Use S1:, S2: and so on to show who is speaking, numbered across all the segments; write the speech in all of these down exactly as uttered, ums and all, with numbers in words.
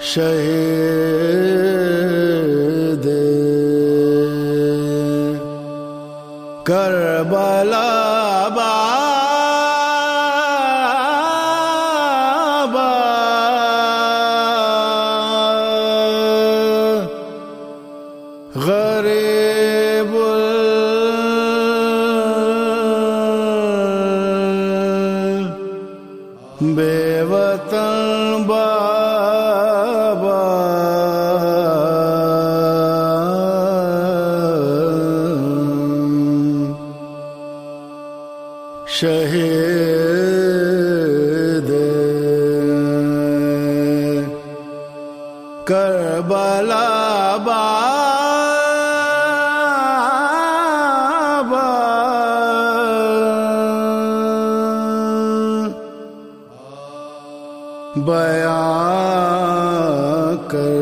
S1: شہید کربلا بابا غریب بے وطن بابا شہید کربلا بابا بیان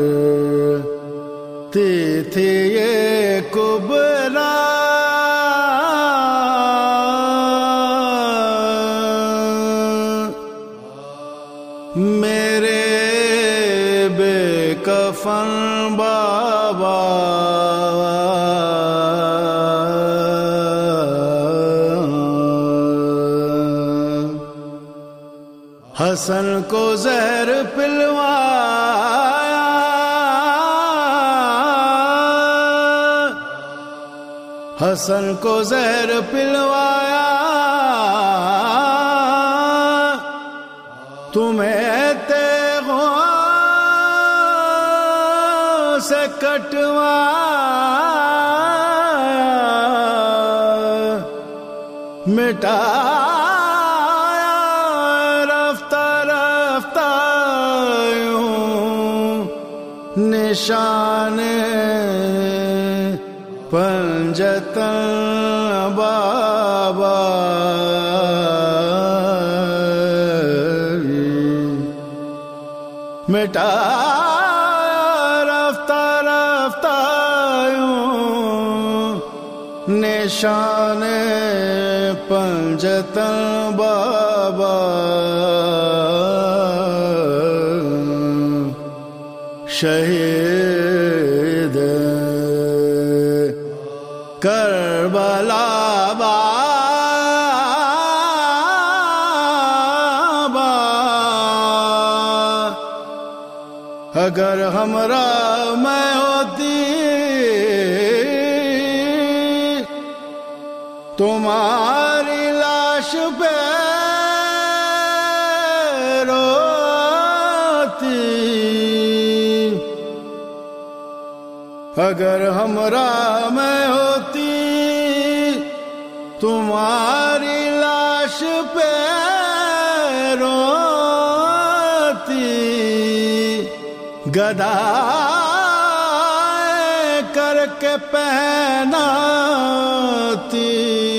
S1: کرتی تھی یہ کبریٰ میرے بے کفن بابا حسن کو زہر پلوایا حسن کو زہر پلوایا تمہیں تیغوں سے کٹوایا مٹایا رفتہ رفتہ یوں نشان پنجتن بابا مٹا رفتہ رفتہ یوں نشان پنجتن بابا شہید کربلا بابا اگر ہمراہ میں ہوتی تمہاری لاش پہ روتی اگر ہمراہ میں ہوتی تمہاری لاش پہ روتی گدا کر کے پہناتی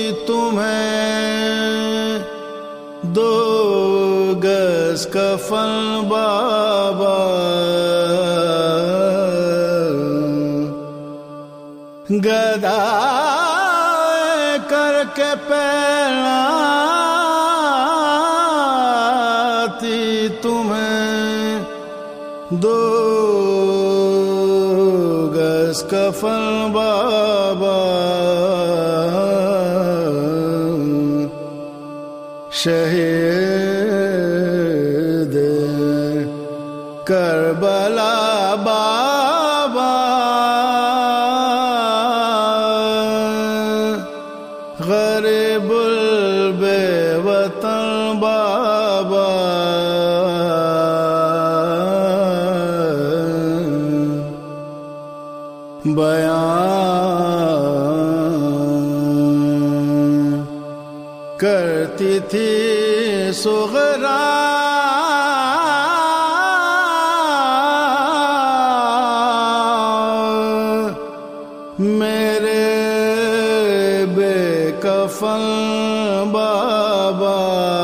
S1: تمہیں دو گز کفن بابا گدا کر کے پہناتی تمہیں دو گز کفن بابا شہید کربلا بابا غریب بے وطن بابا بیان کرتی تھی صغرا میرے بے کفن بابا